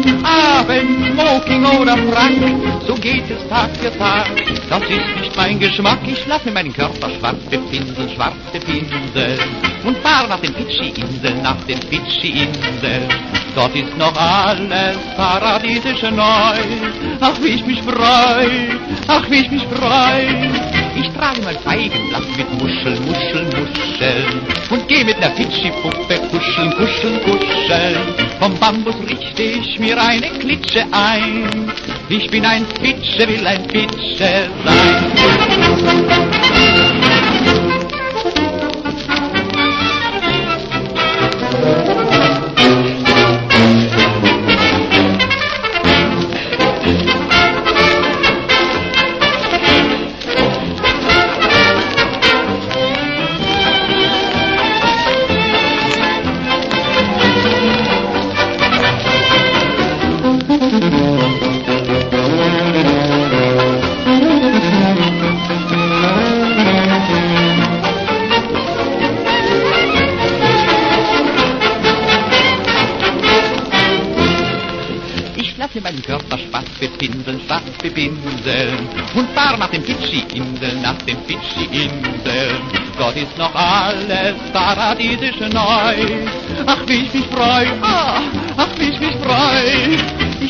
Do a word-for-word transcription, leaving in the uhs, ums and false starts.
Abend, Smoking oder Frack, so geht es Tag für Tag. Das ist nicht mein Geschmack, ich lasse meinen Körper schwarz bepinseln, schwarz bepinseln und fahr nach den Fidschi-Inseln, nach den Fidschi-Inseln. Dort ist noch alles paradiesisch neu. Ach, wie ich mich freu, ach, wie ich mich freu. Ich trage mein Feigenblatt mit Muscheln, Muscheln, Muscheln und geh mit ner Fidschi-Puppe kuscheln, kuscheln, kuscheln. Vom Bambus richte ich mir eine Klitsche ein. Ich bin ein Fitsche, will ein Fitsche sein. Lasse meinen Körper schwarz bepinseln, schwarz bepinseln und fahr nach den Fidschi-Inseln, nach den Fidschi-Inseln. Dort ist noch alles paradiesisch neu. Ach, wie ich mich freu, ah, ach, wie ich mich freu.